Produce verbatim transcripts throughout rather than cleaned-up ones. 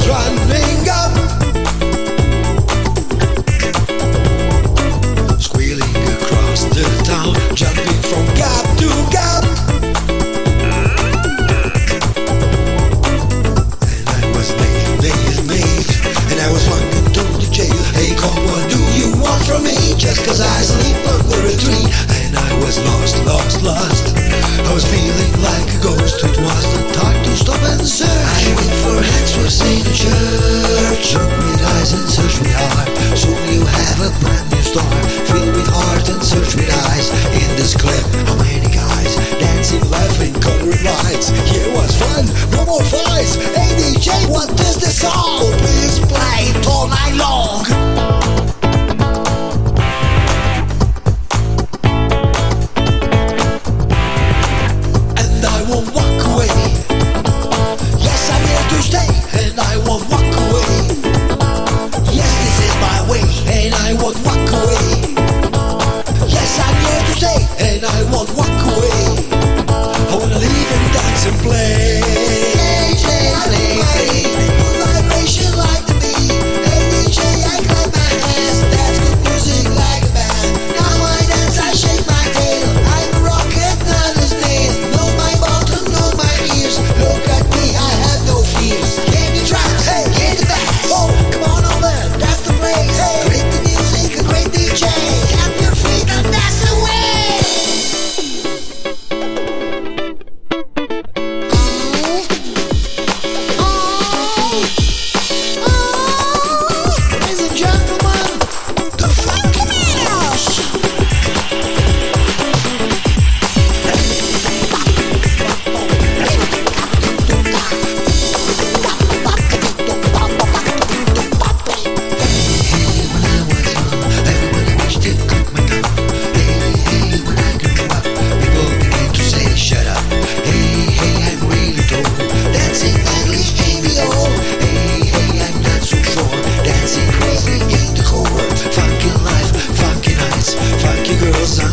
running up, squealing across the town, jumping from gap to gap. And I was made, made, made, and I was walking to the jail. Hey, come, what do you want from me? Just cause I sleep under a tree. And I was lost, lost, lost. I was feeling like a ghost. It was the time to stop and search. I wait for hands for Saint Church. Look with eyes and search with heart. Soon you have a brand new star. Fill with heart and search with eyes. In this clip, how many guys dancing, laughing, coloring lights? Here was fun, no more fights. Hey D J, what is the song? Please play it all night long.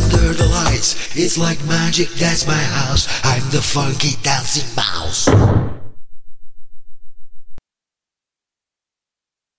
It's like magic, that's my house. I'm the funky dancing mouse.